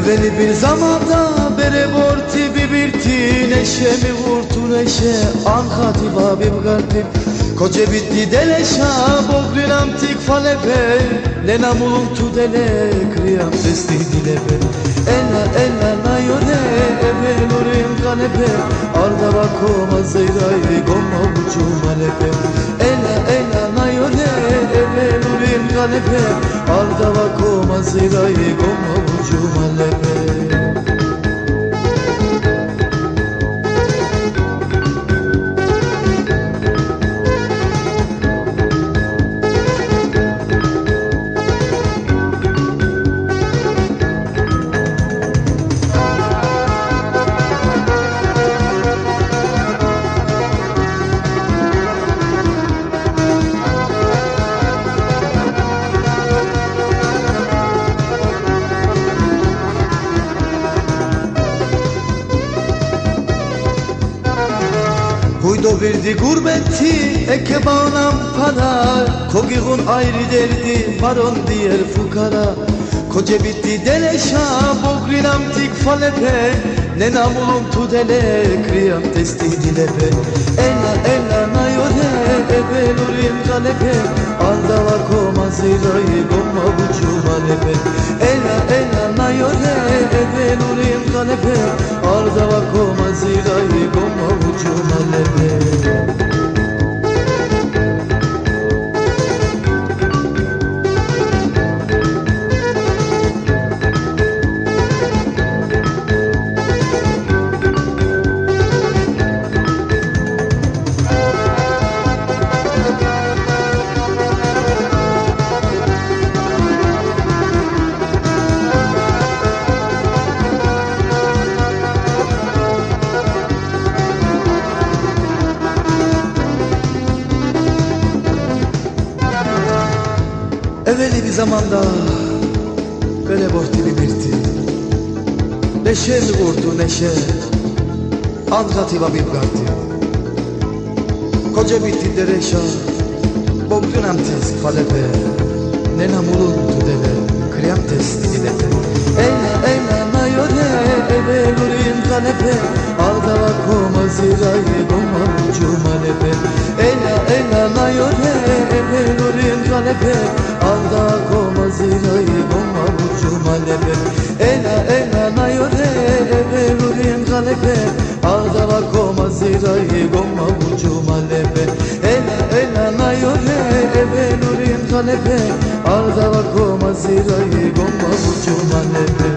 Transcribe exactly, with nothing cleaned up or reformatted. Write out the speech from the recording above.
Evveli bir zamanda bere borti bibirti neşe mi vurtu neşe ankati babim gartip koca bitti deleşa bogrin amtik falepe lena muluntu dele kriyam desti dilepe ela ela na yone eve nurim kanepe arda bako mazayray gomma bucu malepe ela ela na yone eve nurim kanepe arda bako mazayray gomma bucu malepe. Huydo verdi gurbeti eke bağlam para Kogiğun ayrı derdi baron diğer fukara Koca bitti deleşa bogrin amtik falepe Nena mulum tu dele kriyam testi dilepe Ela ela na yone ebe nurim kalepe Alda vako mazirayı gomma bucu malepe Ela ela na yone ebe nurim kalepe Alda vako mazirayı gomma bucu malepe. Evveli bir zamanda böyle borti birti neşe mi vurdu neşe ankati babim garti koca bitti dereşa bogdun amtes falepe nena mulun tudele kriyam testi dilepe eyna eyna na yone eve nurin kanepe alda vako mazirayı gomma bucu malepe eyna eyna na yone eve nurin kanepe Alda koma zirayı gomma bucu malepe Ela ela na yore eve nurim kalepe Alda koma zirayı gomma bucu malepe Ela ela na yore eve nurim kalepe Alda koma zirayı gomma bucu malepe